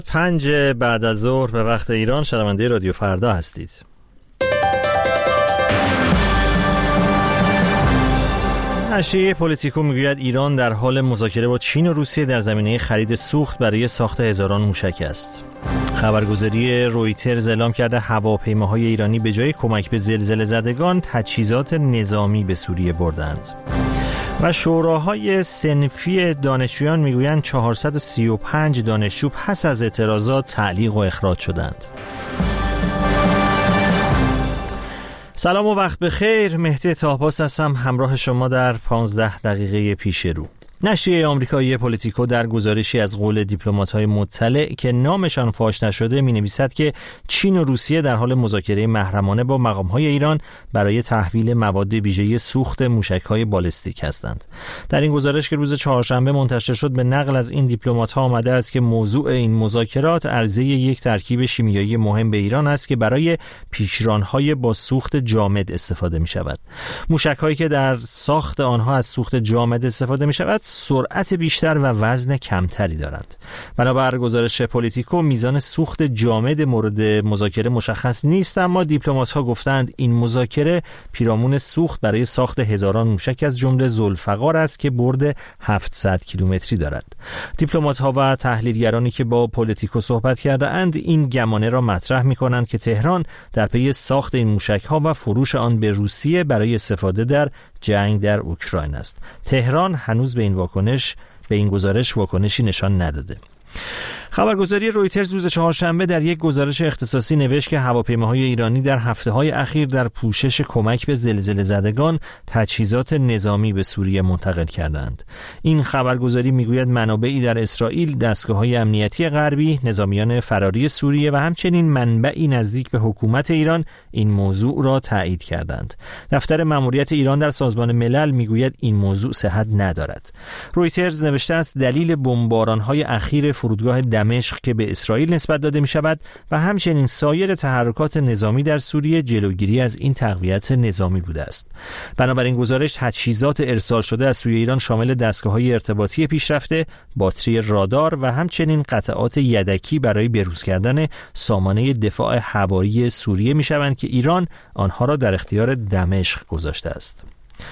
5 بعد از ظهر به وقت ایران شنونده رادیو فردا هستید. نشریه پولیتیکو میگوید ایران در حال مذاکره با چین و روسیه در زمینه خرید سوخت برای ساخت هزاران موشک است. خبرگزاری رویترز اعلام کرده هواپیماهای ایرانی به جای کمک به زلزله زدگان تجهیزات نظامی به سوریه بردند. و شوراهای صنفی دانشجویان میگویند 435 دانشجو پس از اعتراضات تعلیق و اخراج شدند. سلام و وقت بخیر، مهدی طاهپاس هستم همراه شما در 15 دقیقه پیش رو. نشریه آمریکایی پولیتیکو در گزارشی از قول دیپلمات‌های مطلع که نامشان فاش نشده می‌نویسد که چین و روسیه در حال مذاکره محرمانه با مقام‌های ایران برای تحویل مواد ویژه سوخت موشک‌های بالستیک هستند. در این گزارش که روز چهارشنبه منتشر شد به نقل از این دیپلمات‌ها آمده است که موضوع این مذاکرات عرضه یک ترکیب شیمیایی مهم به ایران است که برای پیشران‌های با سوخت جامد استفاده می‌شود. موشک‌هایی که در ساخت آنها از سوخت جامد استفاده می‌شود سرعت بیشتر و وزن کمتری دارند. بنابر گزارش پولیتیکو میزان سوخت جامد مورد مذاکره مشخص نیست، اما دیپلمات‌ها گفتند این مذاکره پیرامون سوخت برای ساخت هزاران موشک از جمله ذوالفقار است که برد 700 کیلومتری دارد. دیپلمات‌ها و تحلیلگرانی که با پولیتیکو صحبت کرده‌اند این گمانه را مطرح می‌کنند که تهران در پی ساخت این موشک‌ها و فروش آن به روسیه برای استفاده در جنگ در اوکراین است. تهران هنوز به این گزارش واکنشی نشان نداده. خبرگزاری رویترز روز چهارشنبه در یک گزارش اختصاصی نوشت که هواپیماهای ایرانی در هفته‌های اخیر در پوشش کمک به زلزله زدگان تجهیزات نظامی به سوریه منتقل کردند. این خبرگزاری میگوید منابعی در اسرائیل، دستگاه‌های امنیتی غربی، نظامیان فراری سوریه و همچنین منبعی نزدیک به حکومت ایران این موضوع را تایید کردند. دفتر ماموریت ایران در سازمان ملل میگوید این موضوع صحت ندارد. رویترز نوشته است دلیل بمباران‌های اخیر فرودگاه دمشق که به اسرائیل نسبت داده می شود و همچنین سایر تحرکات نظامی در سوریه جلوگیری از این تقویت نظامی بوده است. بنابراین گزارش تجهیزات ارسال شده از سوی ایران شامل دستگاه‌های ارتباطی پیشرفته، باتری رادار و همچنین قطعات یدکی برای بروز کردن سامانه دفاع هوایی سوریه می شوند که ایران آنها را در اختیار دمشق گذاشته است.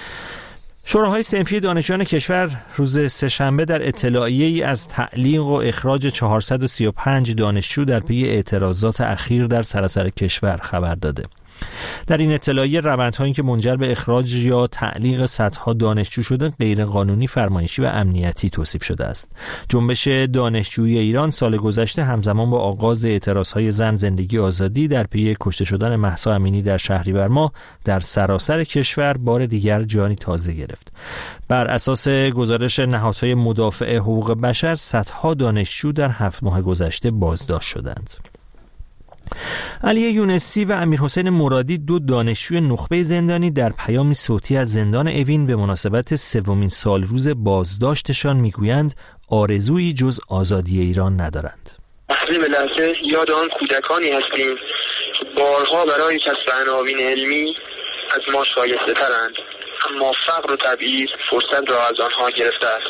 شوراهای صنفی دانشجویان کشور روز سه‌شنبه در اطلاعیه‌ای از تعلیق و اخراج 435 دانشجو در پی اعتراضات اخیر در سراسر کشور خبر داده. در این اطلاعیه روندهایی که منجر به اخراج یا تعلیق صدها دانشجو شده غیرقانونی، فرمایشی و امنیتی توصیف شده است. جنبش دانشجویی ایران سال گذشته همزمان با آغاز اعتراضهای زن زندگی آزادی در پی کشته شدن مهسا امینی در شهریور ماه در سراسر کشور بار دیگر جانی تازه گرفت. بر اساس گزارش نهادهای مدافع حقوق بشر صدها دانشجو در 7 ماه گذشته بازداشت شدند. علی یونسی و امیرحسین مرادی، 2 دانشجوی نخبه زندانی، در پیامی صوتی از زندان اوین به مناسبت 3مین سالروز بازداشتشان میگویند آرزویی جز آزادی ایران ندارند. لحظه به لحظه یاد آن کودکانی هستیم که بارها برای کسب عناوین علمی از ما شایسته ترند، اما فقر و تبعیض فرصت را از آنها گرفته است.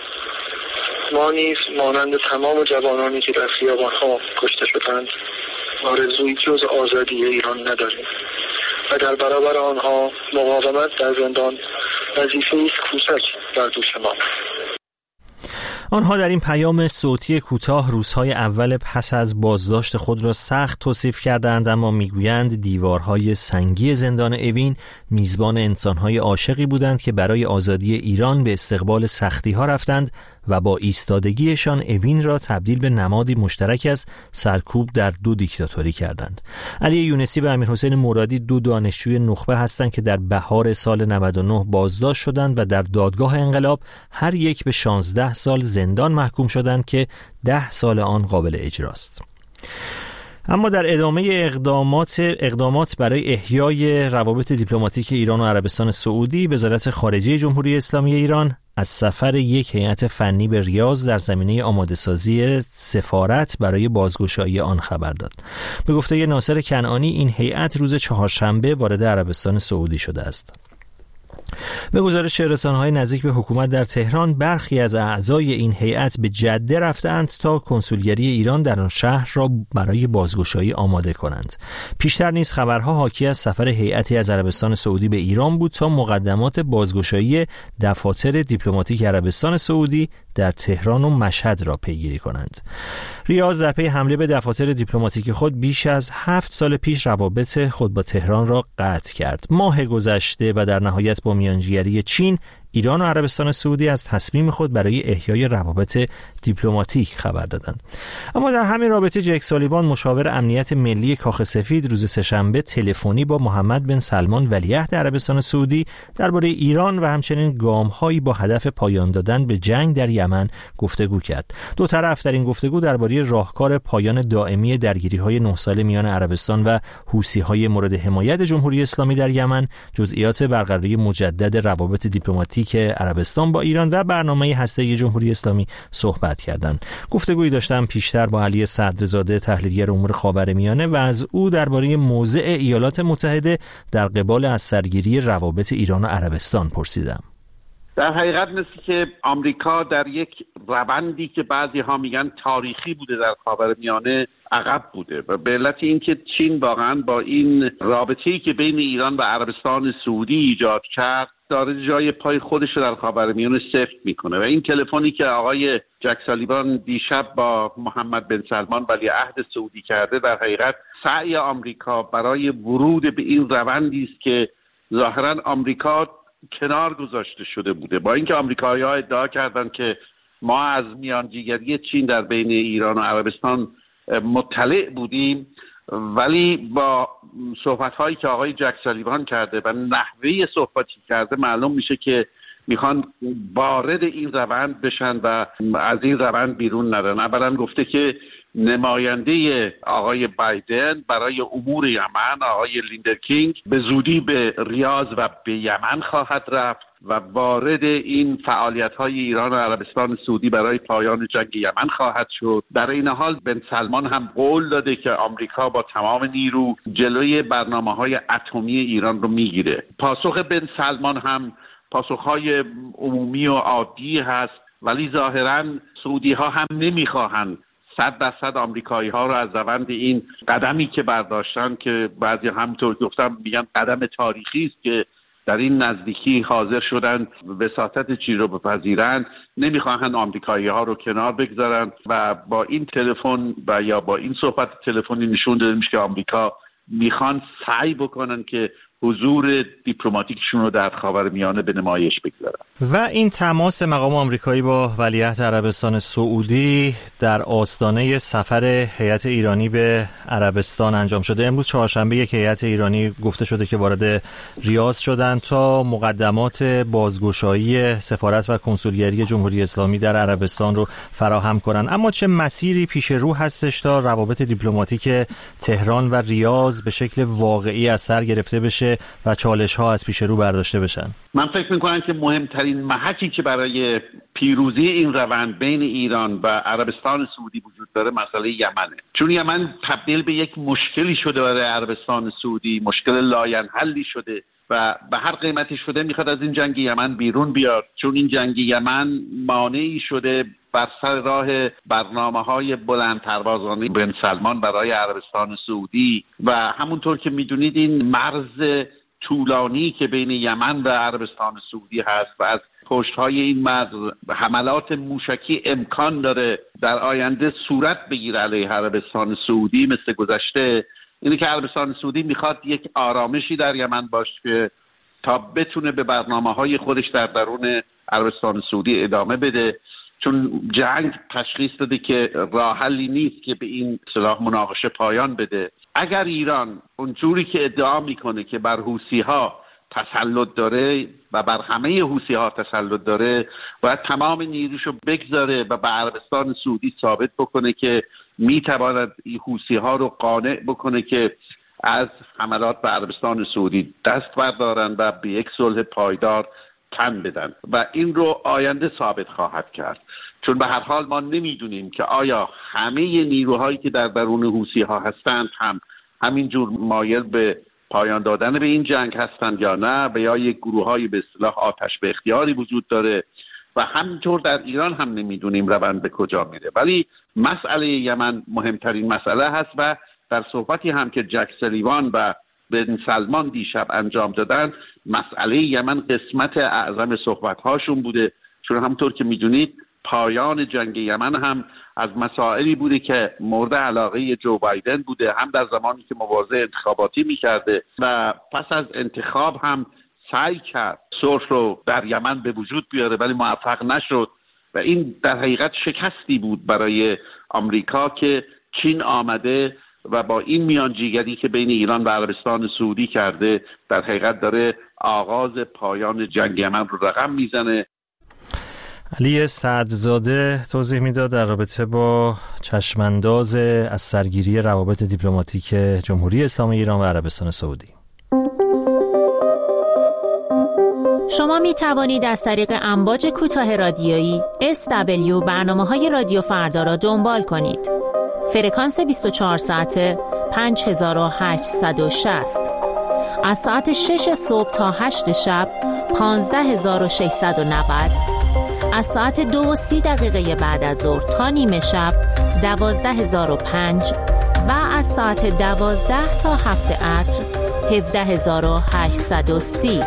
ما نیز مانند تمام جوانانی که در خیابان‌ها کشته شدند آرزوی جز آزادی ایران نداریم و در برابر آنها مقاومت در زندان وظیفه‌ای است کوچک بر دوش ما. آنها در این پیام صوتی کوتاه روزهای اول پس از بازداشت خود را سخت توصیف کردند، اما میگویند دیوارهای سنگی زندان اوین میزبان انسانهای عاشقی بودند که برای آزادی ایران به استقبال سختی‌ها رفتند و با ایستادگیشان اوین را تبدیل به نمادی مشترک از سرکوب در 2 دیکتاتوری کردند. علی یونسی و امیرحسین مرادی 2 دانشجوی نخبه هستند که در بهار سال 99 بازداشت شدند و در دادگاه انقلاب هر یک به 16 سال زندان محکوم شدند که 10 سال آن قابل اجراست. اما در ادامه اقدامات برای احیای روابط دیپلماتیک ایران و عربستان سعودی، وزارت خارجه جمهوری اسلامی ایران از سفر یک هیئت فنی به ریاض در زمینه آماده‌سازی سفارت برای بازگشایی آن خبر داد. به گفته ناصر کنعانی این هیئت روز چهارشنبه وارد عربستان سعودی شده است. به گزارش رسانه‌های نزدیک به حکومت در تهران، برخی از اعضای این هیئت به جده رفتند تا کنسولگری ایران در آن شهر را برای بازگشایی آماده کنند. پیشتر نیز خبرها حاکی از سفر هیئتی از عربستان سعودی به ایران بود تا مقدمات بازگشایی دفاتر دیپلماتیک عربستان سعودی در تهران و مشهد را پیگیری کنند. ریاض در پی حمله به دفاتر دیپلماتیک خود بیش از 7 سال پیش روابط خود با تهران را قطع کرد. ماه گذشته و در نهایت با میانجیگری چین، ایران و عربستان سعودی از تصمیم خود برای احیای روابط دیپلماتیک خبر دادند. اما در همین رابطه جک سالیوان، مشاور امنیت ملی کاخ سفید، روز سه‌شنبه تلفنی با محمد بن سلمان ولیعهد عربستان سعودی درباره ایران و همچنین گام‌هایی با هدف پایان دادن به جنگ در یمن گفتگو کرد. دو طرف در این گفتگو درباره راهکار پایان دائمی درگیری‌های 9 ساله میان عربستان و حوثی‌های مورد حمایت جمهوری اسلامی در یمن، جزئیات برقراری مجدد روابط دیپلماتیک عربستان با ایران و برنامه هسته‌ای جمهوری اسلامی صحبت کردند. گفتگویی داشتم پیشتر با علی صدرزاده، تحلیلگر امور خاورمیانه، و از او درباره موضع ایالات متحده در قبال از سرگیری روابط ایران و عربستان پرسیدم. در حقیقت مثل که آمریکا در یک روندی که بعضی ها میگن تاریخی بوده در خاورمیانه عقب بوده و به علت اینکه چین واقعا با این رابطه‌ای که بین ایران و عربستان سعودی ایجاد کرد داره جای پای خودش رو در خاورمیانه سفت میکنه و این تلفنی که آقای جک سالیوان دیشب با محمد بن سلمان ولیعهد سعودی کرده در حقیقت سعی آمریکا برای ورود به این روندی است که ظاهرا آمریکا کنار گذاشته شده بوده. با اینکه آمریکایی‌ها ادعا کردند که ما از میانجیگری چین در بین ایران و عربستان مطلع بودیم، ولی با صحبت‌هایی که آقای جک سالیوان کرده و نحوه صحبتی کرده معلوم میشه که میخوان وارد این روند بشن و از این روند بیرون نرن. اولا گفته که نماینده آقای بایدن برای امور یمن، آقای لیندرکینگ، به زودی به ریاض و به یمن خواهد رفت و وارد این فعالیت‌های ایران و عربستان سعودی برای پایان جنگ یمن خواهد شد. در این حال بن سلمان هم قول داده که آمریکا با تمام نیرو جلوی برنامه‌های اتمی ایران رو میگیره. پاسخ بن سلمان هم پاسخ‌های عمومی و عادی هست، ولی ظاهراً سعودی‌ها هم نمی‌خواهند 100% آمریکایی‌ها رو از روند این قدمی که برداشتن، که بعضی همونطور گفتم میگن قدم تاریخی است که در این نزدیکی حاضر شدن وساطت چین رو بپذیرن، نمیخواهند آمریکایی‌ها رو کنار بگذارن و با این تلفن و یا با این صحبت تلفنی نشون داده میشه که آمریکا میخوان سعی بکنن که حضور دیپلماتیکشون رو در خاورمیانه به نمایش بگذارن. و این تماس مقام آمریکایی با ولیعهد عربستان سعودی در آستانه سفر هیئت ایرانی به عربستان انجام شده. امروز چهارشنبه یک هیئت ایرانی گفته شده که وارد ریاض شدند تا مقدمات بازگشایی سفارت و کنسولگری جمهوری اسلامی در عربستان رو فراهم کنند. اما چه مسیری پیش رو هستش تا روابط دیپلماتیک تهران و ریاض به شکل واقعی از سر گرفته بشه و چالش‌ها از پیش رو برداشته بشن؟ من فکر می‌کنم که مهمترین محکی که برای پیروزی این روند بین ایران و عربستان سعودی وجود داره مسئله یمنه. چون یمن تبدیل به یک مشکلی شده برای عربستان سعودی، مشکل لاینحلی شده و به هر قیمتی شده میخواد از این جنگ یمن بیرون بیاد، چون این جنگ یمن مانعی شده بر سر راه برنامه‌های بلند پروازانه بن سلمان برای عربستان سعودی و همونطور که میدونید این مرز طولانی که بین یمن و عربستان سعودی هست و از پشت‌های این مرز حملات موشکی امکان داره در آینده صورت بگیره علیه عربستان سعودی مثل گذشته. اینه که عربستان سعودی میخواد یک آرامشی در یمن باشه که تا بتونه به برنامه‌های خودش در درون عربستان سعودی ادامه بده، چون جنگ تشخیص داده که راه حلی نیست که به این اصطلاح مناقشه پایان بده. اگر ایران اونجوری که ادعا میکنه که بر حوثی‌ها تسلط داره و بر همه حوثی‌ها تسلط داره، باید تمام نیروشو بگذاره و به عربستان سعودی ثابت بکنه که میتواند این حوثی‌ها رو قانع بکنه که از حملات به عربستان سعودی دست بردارن و به یک صلح پایدار تن بدن و این رو آینده ثابت خواهد کرد. چون به هر حال ما نمیدونیم که آیا همه نیروهایی که در درون حوثی‌ها هستند هم همینجور مایل به پایان دادن به این جنگ هستند یا نه، و یا یک گروه‌های به اصطلاح آتش به اختیاری وجود داره و همینطور در ایران هم نمیدونیم روند به کجا میره. ولی مسئله یمن مهمترین مسئله هست و در صحبتی هم که جک سلیوان و بن سلمان دیشب انجام دادن، مسئله یمن قسمت اعظم صحبت‌هاشون بوده، چون همونطور که میدونید پایان جنگ یمن هم از مسائلی بوده که مورد علاقه جو بایدن بوده، هم در زمانی که مبارزه انتخاباتی میکرده و پس از انتخاب هم سعی کرد صلح رو در یمن به وجود بیاره ولی موفق نشد و این در حقیقت شکستی بود برای آمریکا که چین آمده و با این میانجیگری که بین ایران و عربستان سعودی کرده در حقیقت داره آغاز پایان جنگ یمن رو رقم میزنه. علی سعدزاده توضیح میداد در رابطه با چشمانداز از سرگیری روابط دیپلماتیک جمهوری اسلامی ایران و عربستان سعودی. شما می توانید از طریق امواج کوتاه رادیویی SW برنامه‌های رادیو فردا را دنبال کنید. فرکانس 24 ساعته 5860. از ساعت 6 صبح تا 8 شب 15690. از ساعت 2:30 بعد از ظهر تا نیمه شب 12005 و از ساعت 12 تا 7 عصر 17830.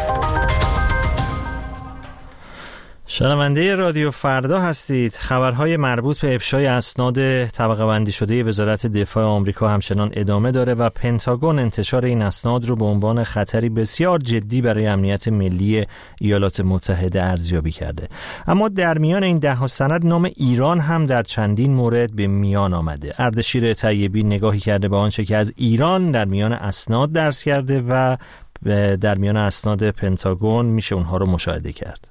شنونده رادیو فردا هستید. خبرهای مربوط به افشای اسناد طبقه بندی شده وزارت دفاع آمریکا همچنان ادامه داره و پنتاگون انتشار این اسناد رو به عنوان خطری بسیار جدی برای امنیت ملی ایالات متحده ارزیابی کرده. اما در میان این ده‌ها سند نام ایران هم در چندین مورد به میان آمده. اردشیر طیبی نگاهی کرده به آنچه که از ایران در میان اسناد درس کرده و در میان اسناد پنتاگون میشه اونها رو مشاهده کرد.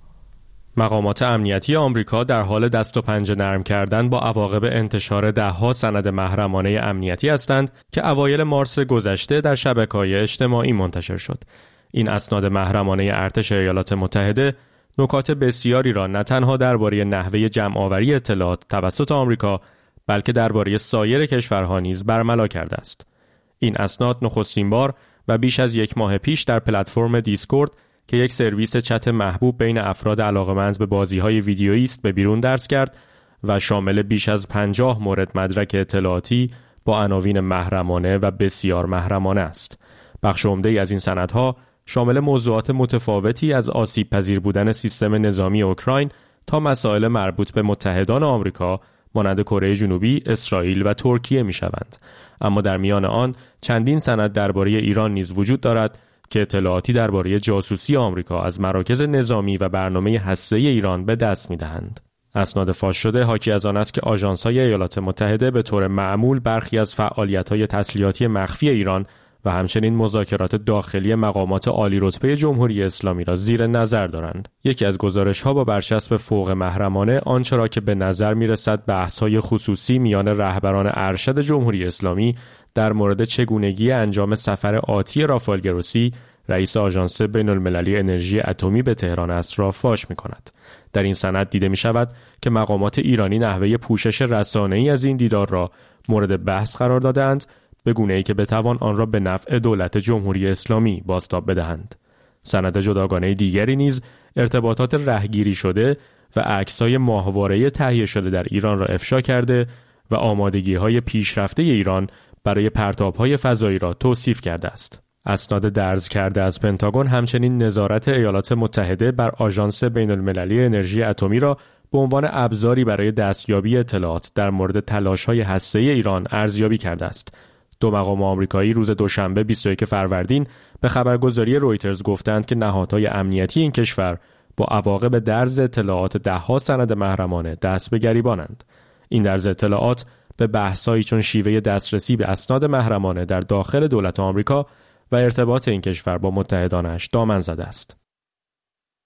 مقامات امنیتی آمریکا در حال دست و پنجه نرم کردن با عواقب انتشار ده‌ها سند محرمانه امنیتی هستند که اوایل مارس گذشته در شبکه‌های اجتماعی منتشر شد. این اسناد محرمانه ارتش ایالات متحده نکات بسیاری را نه تنها درباره نحوه جمع‌آوری اطلاعات توسط آمریکا بلکه درباره سایر کشورها نیز برملا کرده است. این اسناد نخستین بار و بیش از یک ماه پیش در پلتفرم دیسکورد که یک سرویس چت محبوب بین افراد علاقه‌مند به بازی‌های ویدیویی است به بیرون درس کرد و شامل بیش از 50 مورد مدرک اطلاعاتی با عناوین محرمانه و بسیار محرمانه است. بخش عمده‌ای از این سندها شامل موضوعات متفاوتی از آسیب پذیر بودن سیستم نظامی اوکراین تا مسائل مربوط به متحدان آمریکا مانند کره جنوبی، اسرائیل و ترکیه می‌شوند. اما در میان آن چندین سند درباره ایران نیز وجود دارد که اطلاعاتی درباره جاسوسی آمریکا از مراکز نظامی و برنامه هسته‌ای ایران به دست می‌دهند. اسناد فاش شده حاکی از آن است که آژانس‌های ایالات متحده به طور معمول برخی از فعالیت‌های تسلیحاتی مخفی ایران و همچنین مذاکرات داخلی مقامات عالی رتبه جمهوری اسلامی را زیر نظر دارند. یکی از گزارش‌ها با برچسب فوق محرمانه آنچه را که به نظر می‌رسد بحث‌های خصوصی میان رهبران ارشد جمهوری اسلامی در مورد چگونگی انجام سفر آتی رافائل گروسی رئیس آژانس بین‌المللی انرژی اتمی به تهران است را فاش می‌کند. در این سند دیده می‌شود که مقامات ایرانی نحوه پوشش رسانه‌ای از این دیدار را مورد بحث قرار دادند به گونه‌ای که بتوان آن را به نفع دولت جمهوری اسلامی بازتاب بدهند. سند جداگانه دیگری نیز ارتباطات رهگیری شده و عکس‌های ماهواره‌ای تهیه شده در ایران را افشا کرده و آمادگی‌های پیشرفته ایران برای پرتاب‌های فضایی را توصیف کرده است. اسناد درز کرده از پنتاگون همچنین نظارت ایالات متحده بر آژانس بین‌المللی انرژی اتمی را به عنوان ابزاری برای دستیابی اطلاعات در مورد تلاش‌های هسته‌ای ایران ارزیابی کرده است. دو مقام آمریکایی روز دوشنبه 21 فروردین به خبرگزاری رویترز گفتند که نهادهای امنیتی این کشور با عواقب درز اطلاعات ده‌ها سند محرمانه دست به گریبانند. این درز اطلاعات به بحث‌هایی چون شیوه دسترسی به اسناد محرمانه در داخل دولت آمریکا و ارتباط این کشور با متحدانش دامن زده است.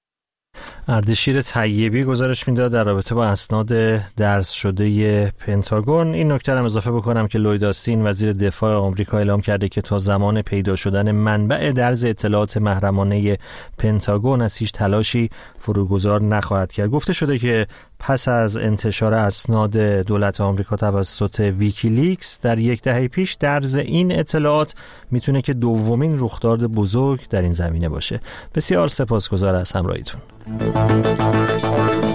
اردشیر طیبی گزارش میداد در رابطه با اسناد درز شده پنتاگون. این نکته هم اضافه بکنم که لوید آستین وزیر دفاع آمریکا اعلام کرده که تا زمان پیدا شدن منبع درز اطلاعات محرمانه پنتاگون از هیچ تلاشی فروگذار نخواهد کرد. گفته شده که پس از انتشار اسناد دولت آمریکا توسط ویکیلیکس در یک دهه پیش، درز این اطلاعات میتونه که دومین رخداد بزرگ در این زمینه باشه. بسیار سپاسگزار از همراهیتون.